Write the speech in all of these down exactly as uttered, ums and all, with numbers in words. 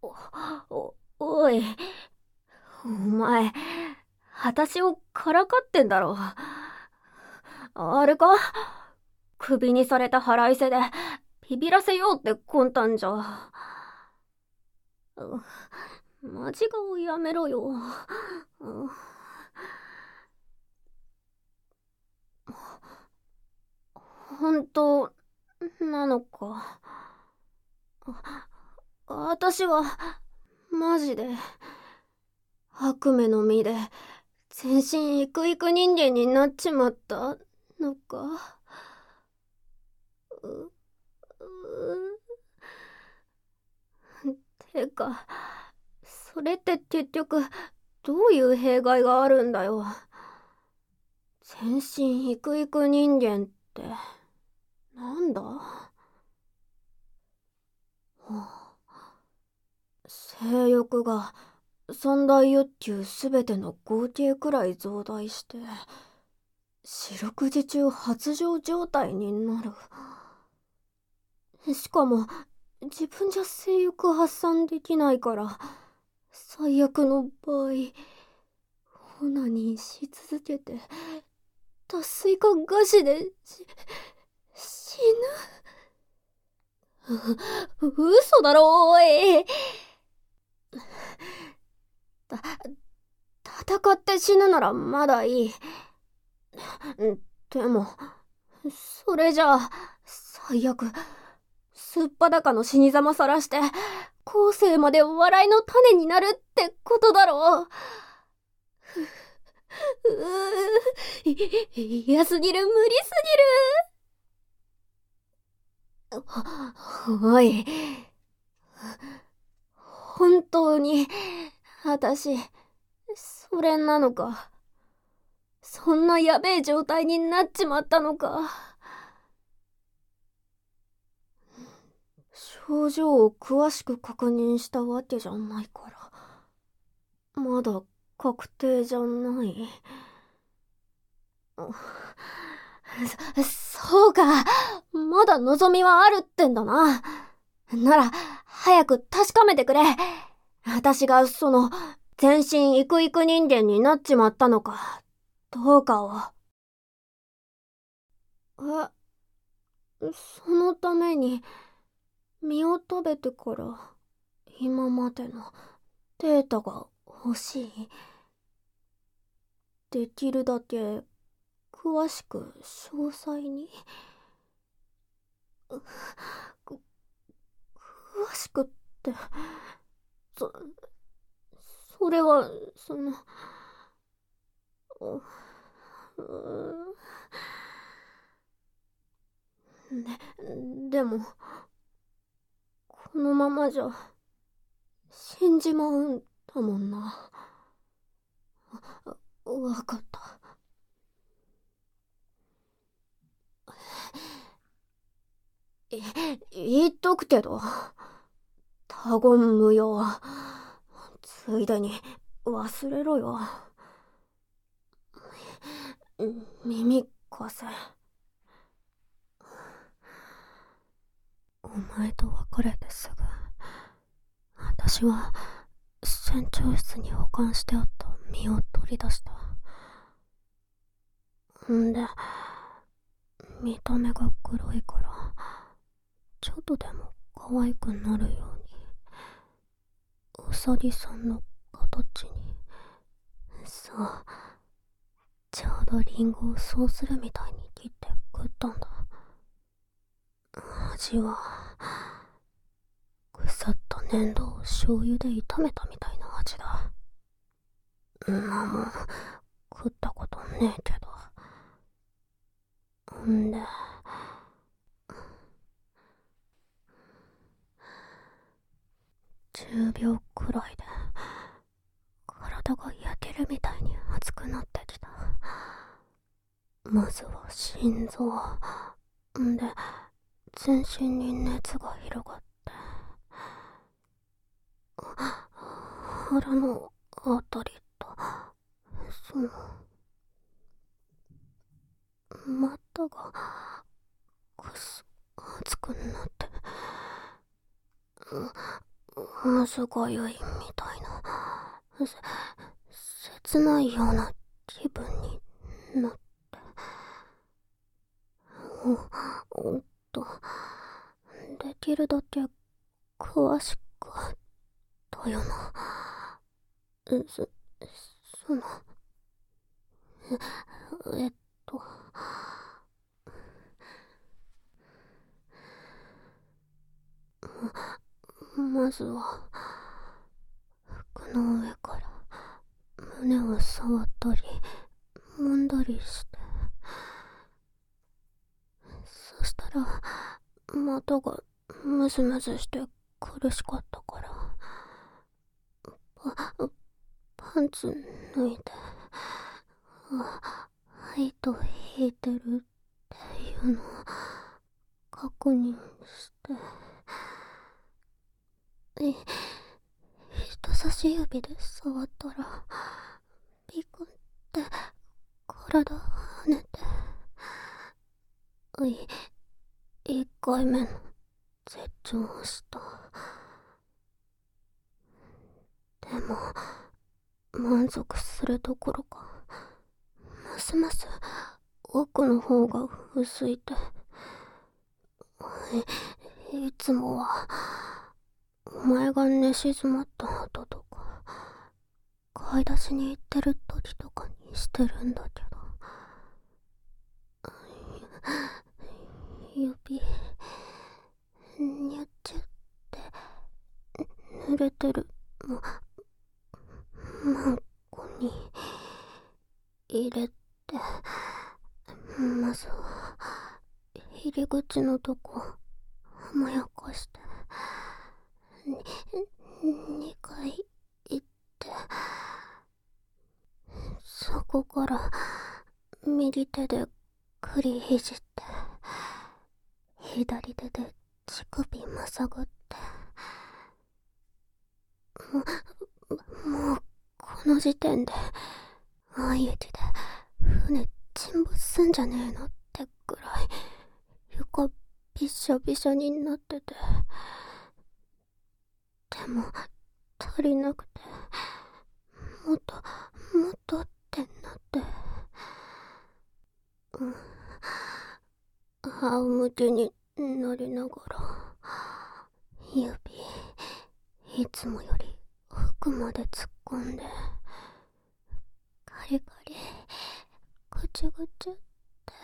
お、おい、お前、私をからかってんだろ。あれか、クビにされた腹いせで、ビビらせようって魂胆じゃ。うマジ顔やめろよ。う本当なのか。私は、マジで、悪夢の実で、全身イクイク人間になっちまったのか。う、う、てか、それって結局、どういう弊害があるんだよ。全身イクイク人間って、なんだ、はあ、性欲が三大欲求すべての合計くらい増大して、四六時中発情状態になる。しかも、自分じゃ性欲発散できないから、最悪の場合、オナニーし続けて、脱水か餓死で、し、死ぬ。う、嘘だろ、おい。た、戦って死ぬならまだいい。でも、それじゃあ、最悪、すっぱだかの死にざまさらして、後世まで笑いの種になるってことだろう。うー、嫌すぎる、無理すぎる。おい、本当に、私、それなのか。そんなやべえ状態になっちまったのか。症状を詳しく確認したわけじゃないから、まだ確定じゃない。そ、そうか。まだ望みはあるってんだな。なら、早く確かめてくれ。私がその、全身イクイク人間になっちまったのか、どうかを。え、そのために、身を食べてから、今までのデータが欲しい。できるだけ、詳しく、詳細に。く詳しくって、そ、それは、その、う、うで、でも、このままじゃ、死んじまうんだもんな。わかった。え、言っとくけど、他言無用。ついでに、忘れろよ。耳貸せ。お前と別れてすぐ、私は船長室に保管してあった身を取り出した。んで、見た目が黒いから、ちょっとでも可愛くなるように、うさぎさんの形に。そう、ちょうどリンゴをそうするみたいに切って食ったんだ。味は、腐った粘土を醤油で炒めたみたいな味だ。んなもん、食ったことねえけど。んで、じゅうびょうくらいで、体が焼けるみたいに熱くなってきた。まずは心臓。んで、全身に熱が広がって、腹のあたりと、その、股が、くす、熱くなって、 むずがゆいみたいな、せ切ないような気分になって、お、おっと、できるだけ詳しくだよな。そ、その、え、えっと、ま、まずは、服の上から胸を触ったり、揉んだりして、そしたら、股がムズムズして苦しかったから、パ、パンツ脱いで、あ、糸引いてるっていうのを確認して、え、人差し指で触ったら、ビクって体跳ねて、い、一回目の絶頂をした。でも、満足するどころか、ますます奥の方が薄いて、い、いつもは、お前が寝静まった後とか、買い出しに行ってる時とかにしてるんだけど、指、にゃっちゃって濡れてるま、マンコに入れて、まずは入り口のとこ甘やかして、に、にかい行って、そこから右手で栗ひじって、左手で乳首まさぐって、も、もうこの時点で相打ちで船沈没すんじゃねえのってくらい床びしょびしょになってて、でも足りなくて、もっともっとってなって、うん、仰向けになりながら、指いつもより奥まで突っ込んで、ガリガリぐちゅぐちゅって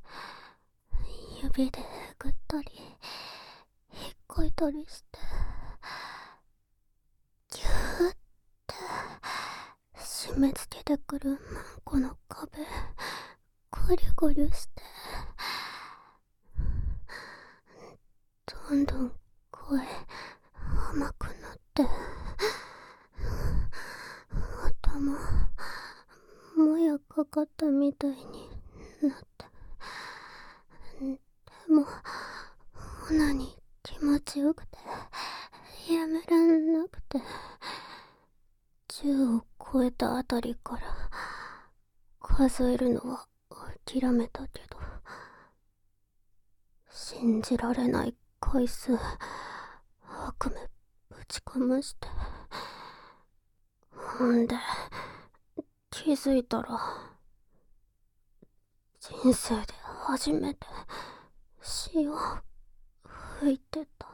指でえぐったり引っかいたりして、ギューって締め付けてくるマンコの壁ゴリゴリして、どんどん声甘くなって、頭もやかかったみたいになって、でもオナに気持ちよくてやめらんなくて、じゅうを超えたあたりから数えるのは諦めたけど、信じられない回数悪夢ぶちかまして、ほんで気づいたら人生で初めて死を吹いてた。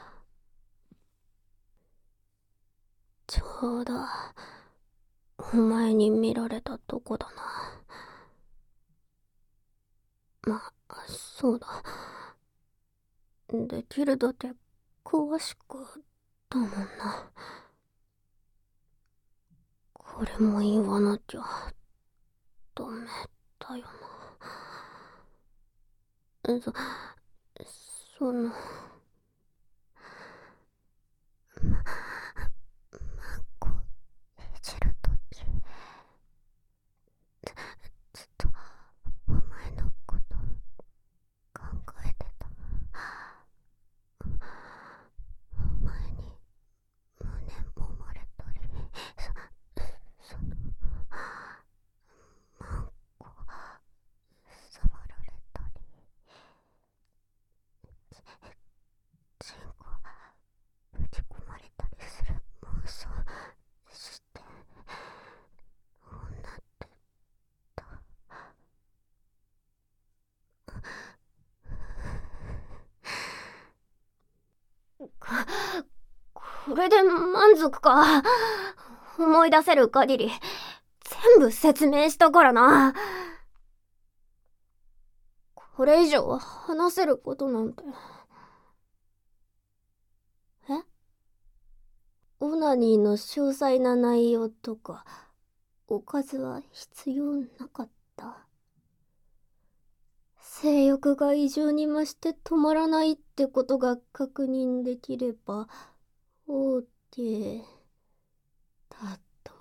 ちょうどお前に見られたとこだな。まあ、そうだ。できるだけ詳しくだもんな。これも言わなきゃダメだよな。そ、その、ま、こう、いじるとき、ず、ずっとお前のこと考えてた。お前に胸揉まれたり、そ、その、マンコ触られたり、 これで満足か。思い出せる限り全部説明したからな。これ以上話せることなんて。え？オナニーの詳細な内容とかおかずは必要なかった。性欲が異常に増して止まらないってことが確認できれば OK だと。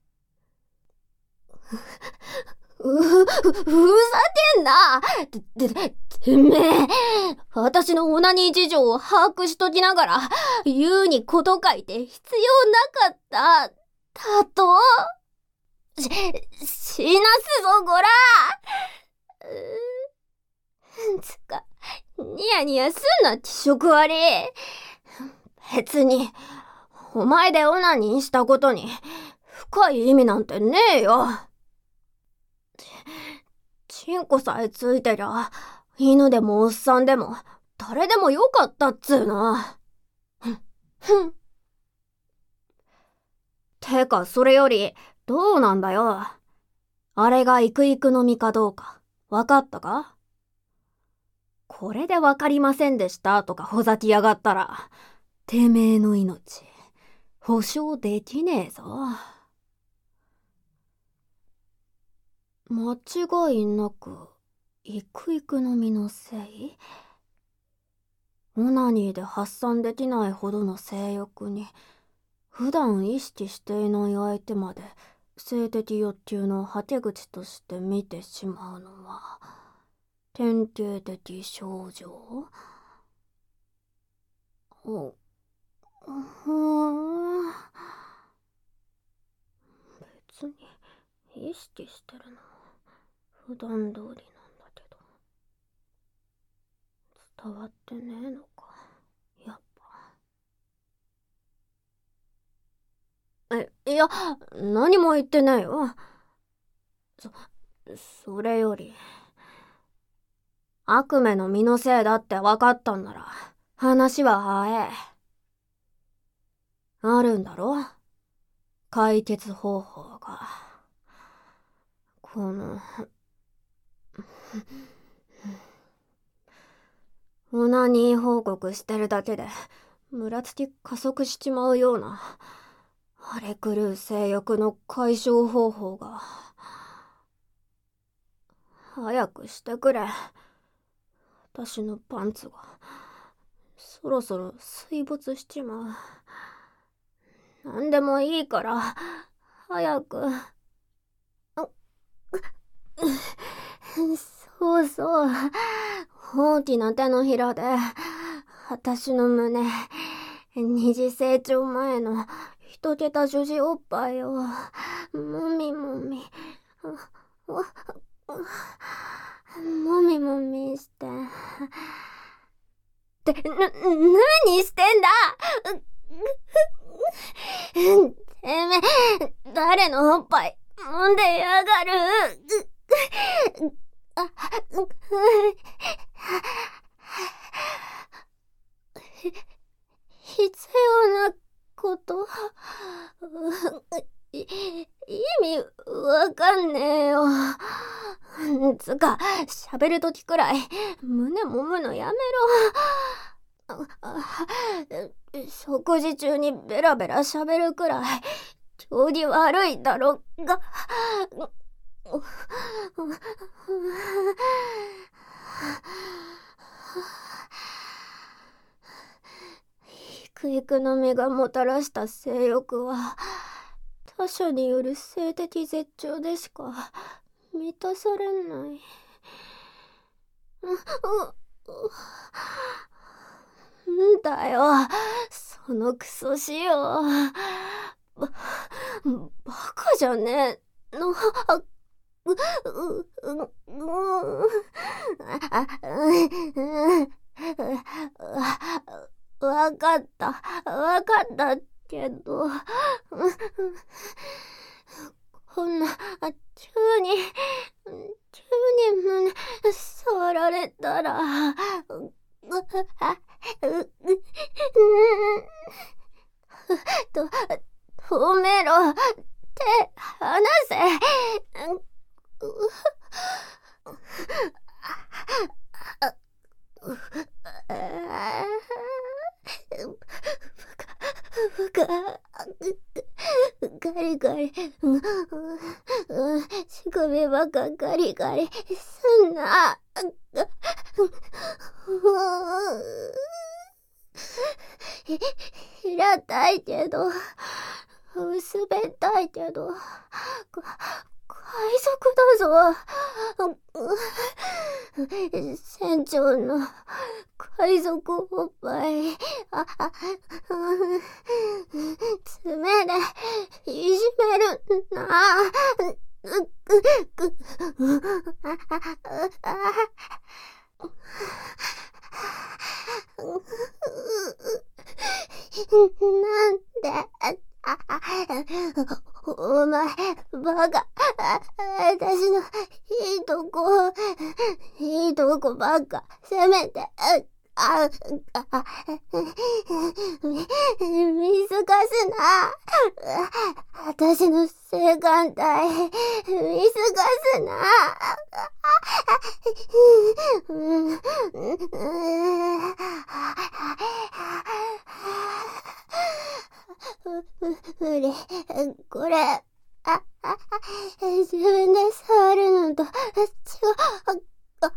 う、ふ、ふざけんな！て、て、てめえ、私のオナニー事情を把握しときながら、言うにこと書いて必要なかった、だと？し、死なすぞ、こら！つか、ニヤニヤすんな、気色悪い。別に、お前でオナニーしたことに、深い意味なんてねえよ。チンコさえついてりゃ、犬でもおっさんでも、誰でもよかったっつうの。ふん。てか、それより、どうなんだよ。あれがイクイクの実かどうか、わかったか？これでわかりませんでしたとかほざきやがったら、てめえの命、保証できねえぞ。間違いなく、イクイクの実のせい？オナニーで発散できないほどの性欲に、普段意識していない相手まで性的欲求のはけ口として見てしまうのは、典型的症状？お、ふーん。別に意識してるのは普段通りなんだけど、伝わってねえのか、やっぱ。え、いや、何も言ってないよ。そ、それより、悪夢の実のせいだって分かったんなら、話は早え。あるんだろ？解決方法が。この、オナニー報告してるだけで、ムラつき加速しちまうような、荒れ狂う性欲の解消方法が。早くしてくれ。私のパンツが、そろそろ水没しちまう。なんでもいいから、早く。そうそう。大きな手のひらで、私の胸、二次成長前の一桁女子おっぱいを、もみもみ、もみもみして。って、な、何してんだ！てめえ、誰のおっぱい、揉んでやがる。あ、必要なこと？い、意味わかんねえよ。つか、喋るときくらい胸揉むのやめろ。食事中にベラベラ喋るくらい調子悪いだろが。イクイクの実がもたらした性欲は、他者による性的絶頂でしか満たされない。んだよ、そのクソ仕様。ば、バカじゃねえの。う、う、う、う、あ、うん、わかった、わかったけど、こんな、急に、急に胸触られたら、 と、止めろ。手、離せ。ガリガリ、乳首ばっかガリガリすんな。平たいけど、薄べったいけど、海賊だぞ。船長の海賊おっぱい、あ、爪でいじめるな。なんで、お前、バカ。私のいいとこ、いいとこばっか、せめて、あ、あ、見透かすな。私の性感帯、見透かすな。無理、これ、あ、あ、自分で触るのと違う。あ、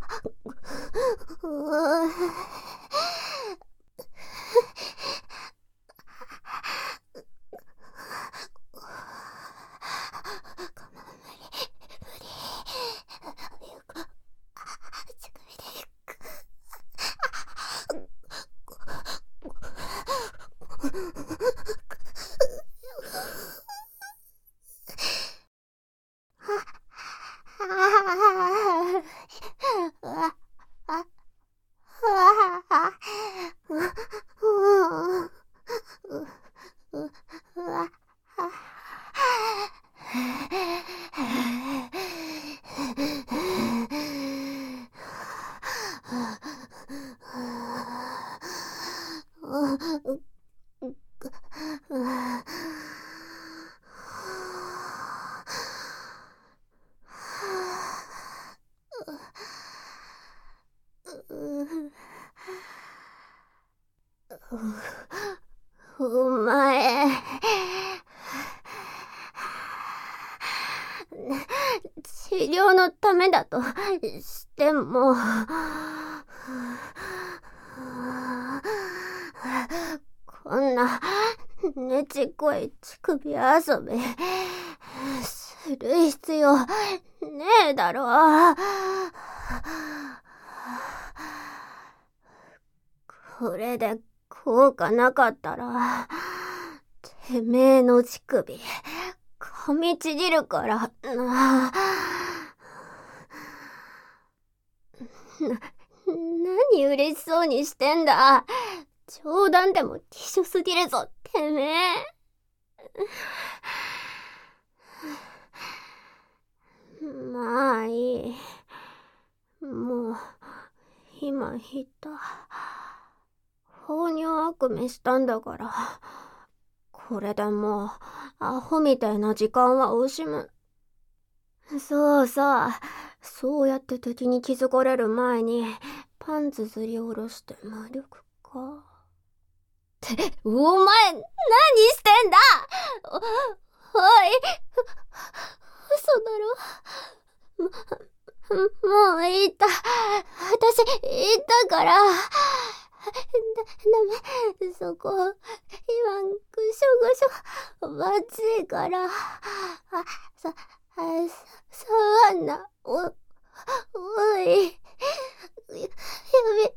お前、治療のためだとしても、こんなねちっこい乳首遊びする必要ねえだろ。これで効果なかったら、てめえの乳首噛みちぎるからな。な、何嬉しそうにしてんだ。冗談でも希少すぎるぞ、てめえ。まあいい。もう、今言った。放尿悪夢したんだから、これでもう、アホみたいな時間は惜しむ。そうさ、そうやって敵に気づかれる前に、パンツずり下ろして無力か。って、お前、何してんだ。お、おい、嘘だろ。も、もう言った。私、言ったから。だ、ダメ。そこ、今、ぐしょぐしょ。まずいから。あ、さ、あ、さ、触んな。お、おい。やめ、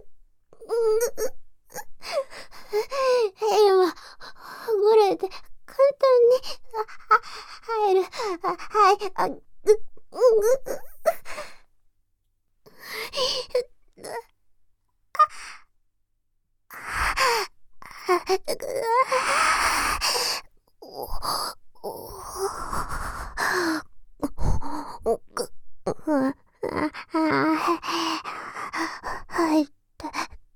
今、ほぐれて、簡単に、あ、入る。あ、はい、あ、ぐ、ぐ、入った。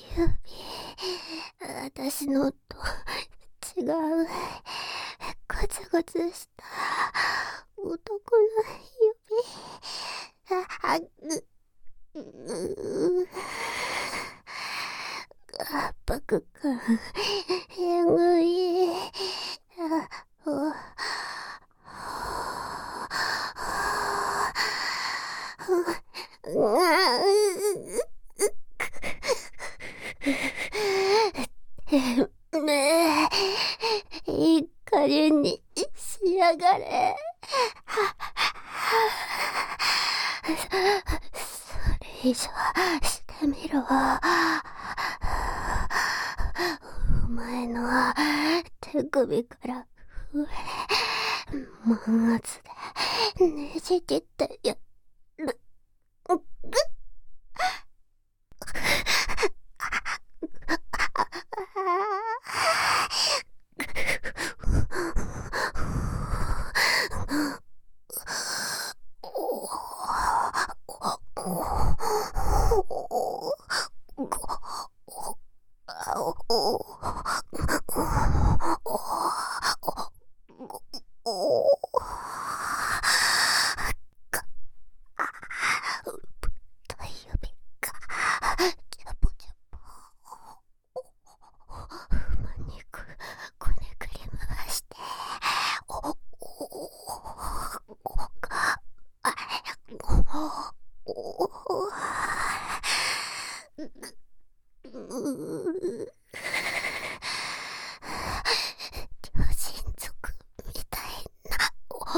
指、私のと違う、ゴツゴツした男の指、あ、あ、ぐ、ぐ、圧迫感、えぐい、あ、お、ねえ、いい加減にしやがれ。それ以上してみろ。お前の手首から上、満圧でねじ切ってやる。両親族みたいな。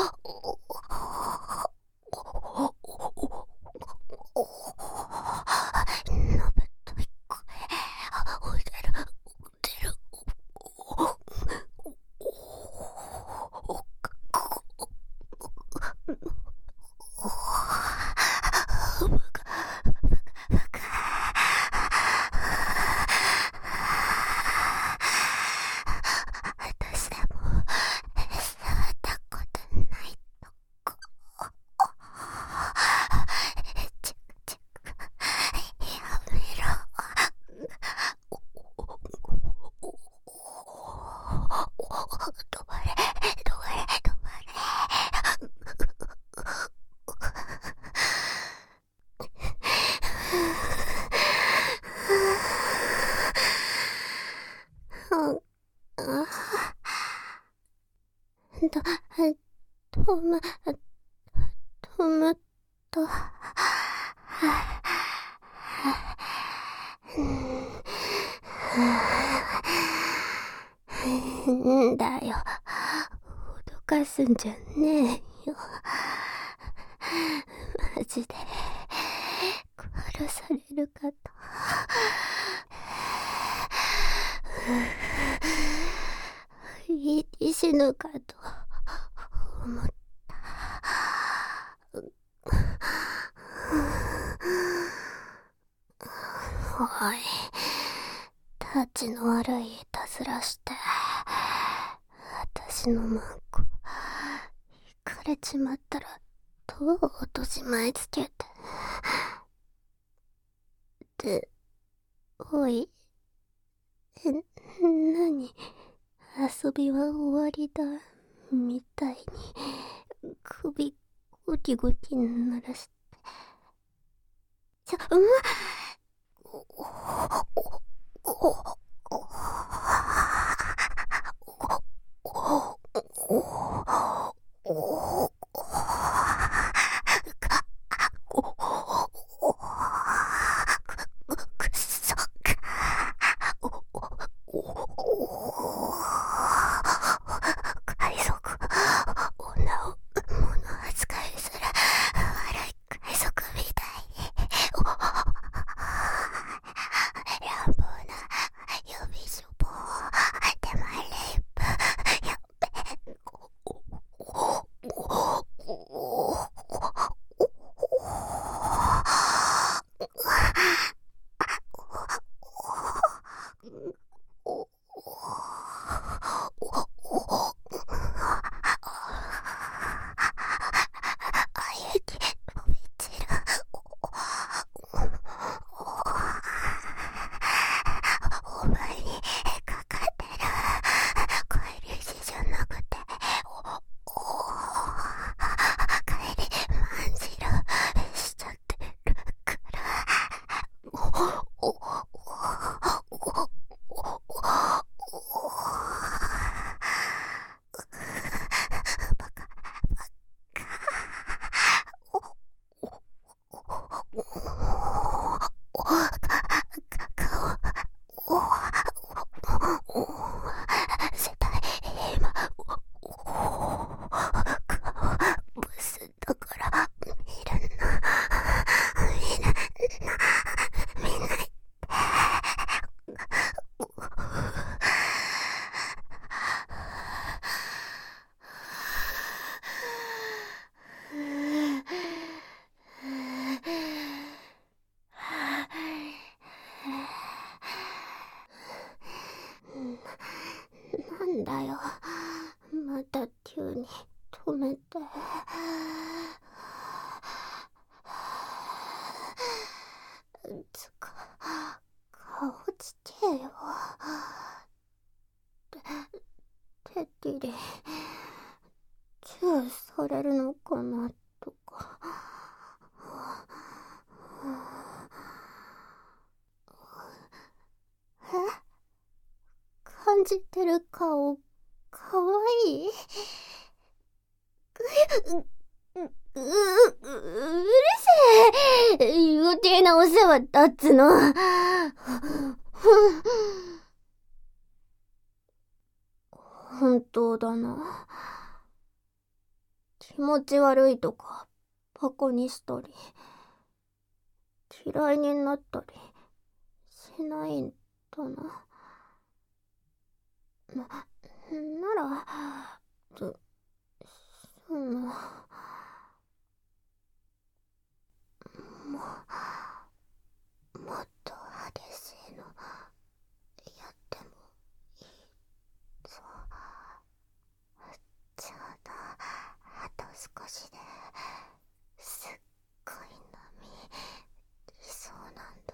のぶとい声、おでる、おでる。私でも触ったことないとこ。チクチクやめろ。止まれ止まれ止まれ。と、とま、とまと、んだよ、脅かすんじゃねえよ。マジで殺されるかと。いい死ぬかと思った。おい、たちの悪いいたずらして私のマンコ引かれちまったらどう落とし前つけて。で、おい、え、なに、遊びは終わりだみたいに首ゴキゴキ鳴らして。ちょ、うんくそか。海賊女を物扱いする悪い海賊みたいに乱暴な指しょぼ手前レイプやべなんだよ。また急に止めて。つか、顔つけよ。て、てってり、チューされるのかなとか。え？感じてる顔、かわいい？う、う、う、うるせえ。余計なお世話だっつの。本当だな。気持ち悪いとかバカにしたり嫌いになったりしないんだな。な、なら、そ、その、も、もっと激しいのやってもいいぞ。ちょうどあと少しですっごい波いそうなんだ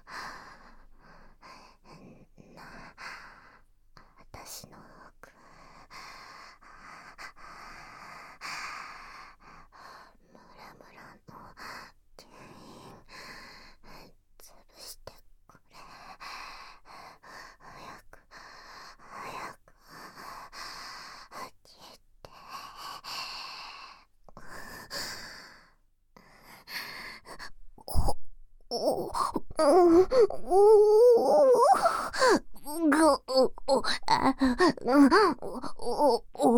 な。私の奥ムラムラの原因潰してくれ。早く早く消えて。おおおおあおお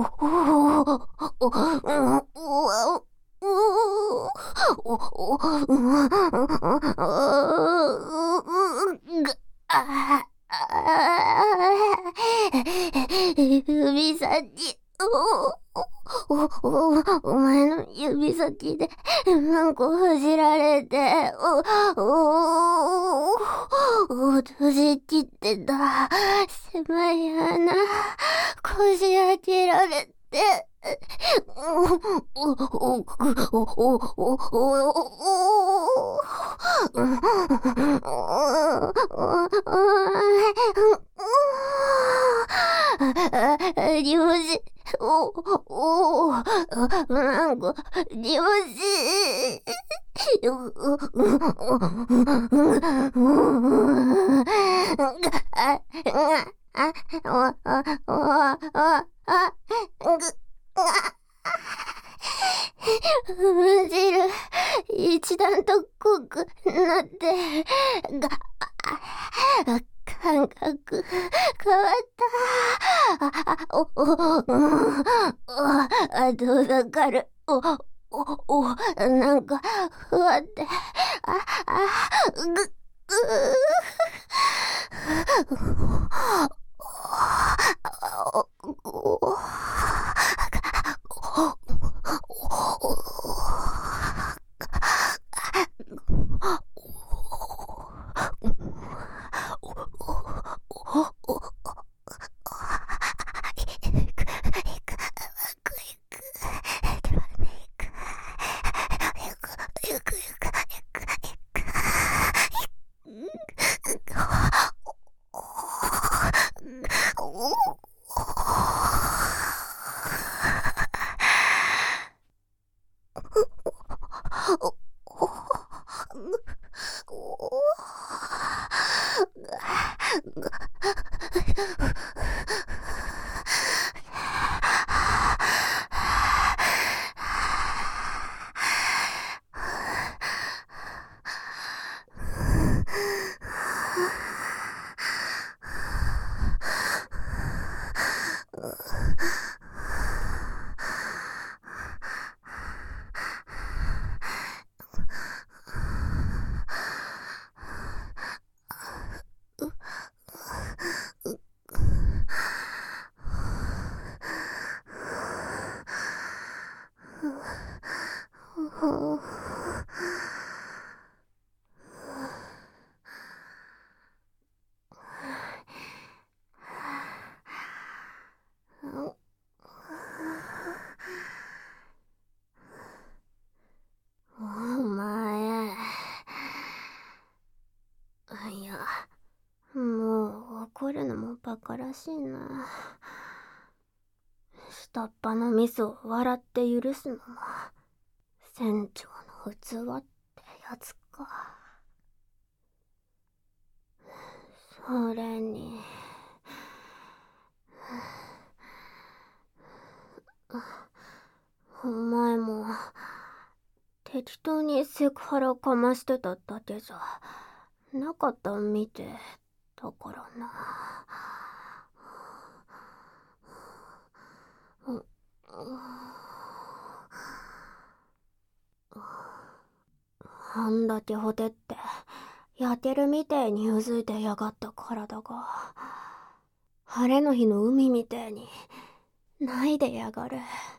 指先、お、お、お前の指先で、なんかほじられて、お、お、お、閉じ切ってた、狭い穴、こじ開けられて、お、お、お、お、お、お、お、両親、お、お、なんか、両親、あ、あ、あ、あ、あ、あ、ぐ、むしろ一段と濃くなってが感覚変わった。あ、お、お、あ、どうだかる。お、お、お、なんかふわって、あ、あ、ぐ、ぐ、 怒るのもバカらしいな。下っ端のミスを笑って許すのも船長の器ってやつか。それにお前も適当にセクハラかましてただけじゃなかったみてだからな。あんだけほてって焼けるみてえにうずいてやがった体が晴れの日の海みてえにないでやがる。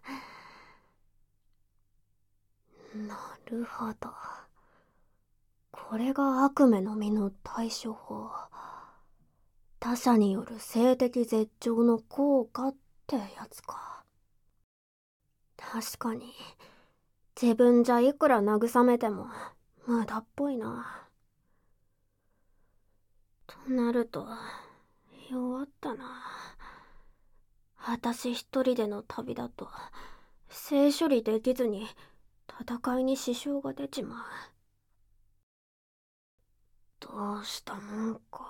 なるほど、これが悪夢の実の対処法。他者による性的絶頂の効果ってやつか。確かに自分じゃいくら慰めても無駄っぽいな。となると弱ったな。私一人での旅だと性処理できずに戦いに支障が出ちまう。どうしたもんか。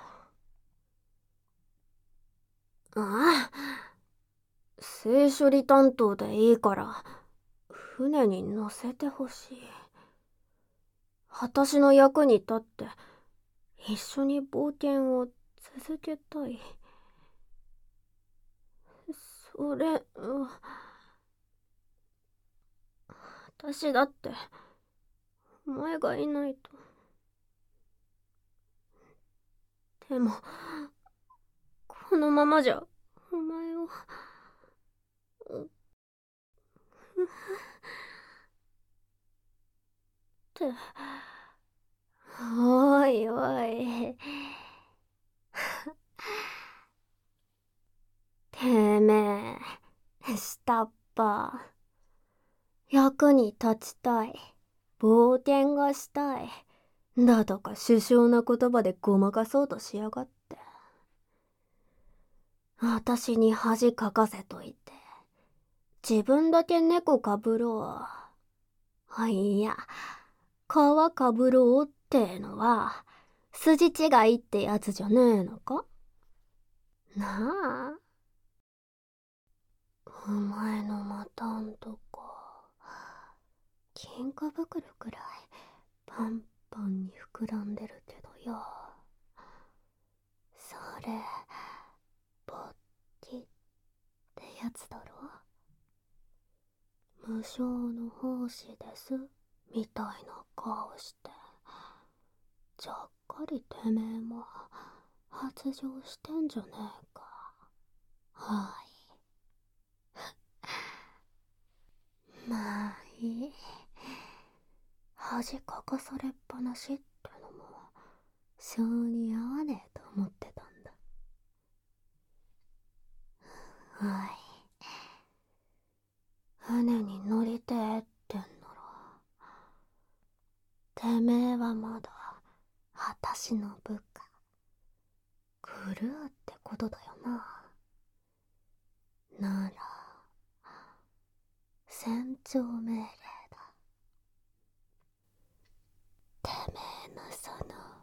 ああ、性処理担当でいいから船に乗せてほしい。私の役に立って一緒に冒険を続けたい。それ、うん、私だってお前がいないと。でもこのままじゃお前をっておいおいてめえ下っ端、役に立ちたい、冒険がしたいだとか殊勝な言葉でごまかそうとしやがって。私に恥かかせといて自分だけ猫かぶろう。あ、いや、皮かぶろうってのは筋違いってやつじゃねえのかなあ。お前のまたんとこ金貨袋くらいパンパンに膨らんでるけどよ。それぼっきってやつだろ。無償の奉仕ですみたいな顔してちゃっかりてめえも発情してんじゃねえか。はい、まあいい。恥かかされっぱなしってのも性に合わねえと思ってたんだ。はい、船に乗りてえってんならてめえはまだあたしの部下クルーってことだよな。なら船長命令だ。てめえのその